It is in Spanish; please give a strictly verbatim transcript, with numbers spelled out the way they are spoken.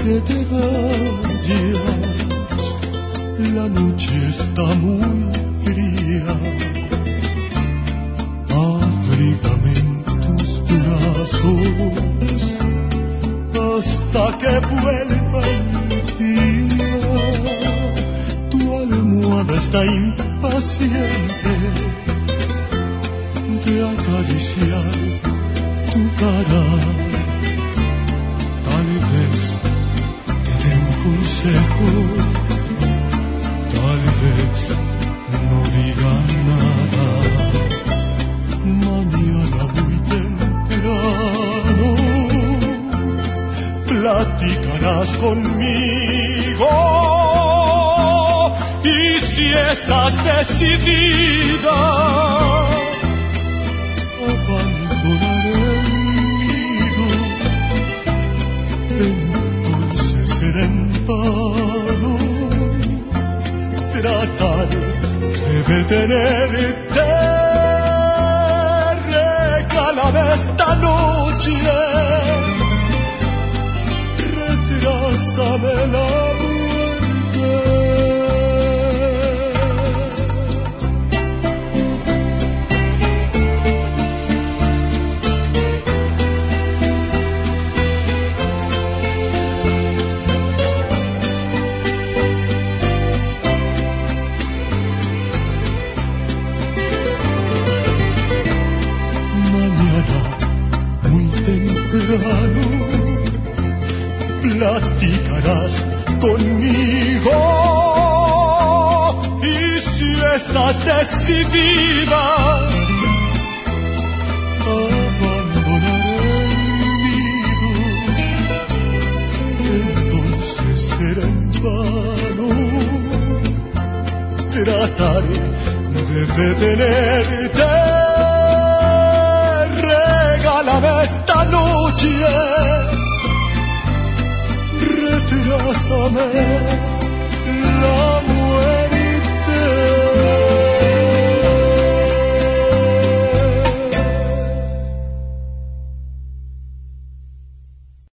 que te vayas, la noche está muy fría. Abrígame en tus brazos hasta que vuelva el día. Tu almohada está impaciente de acariciar tu cara. Tal vez te dé un consejo, tal vez no diga nada. Mañana muy temprano platicarás conmigo, y si estás decidida a abandonar el nido, entonces será en vano tratar de detenerte. Regálame esta noche, retrásame la platicarás conmigo, y si estás decidida a abandonar el nido, entonces será en vano tratar de detenerte. Regálame esta noche, retrásame la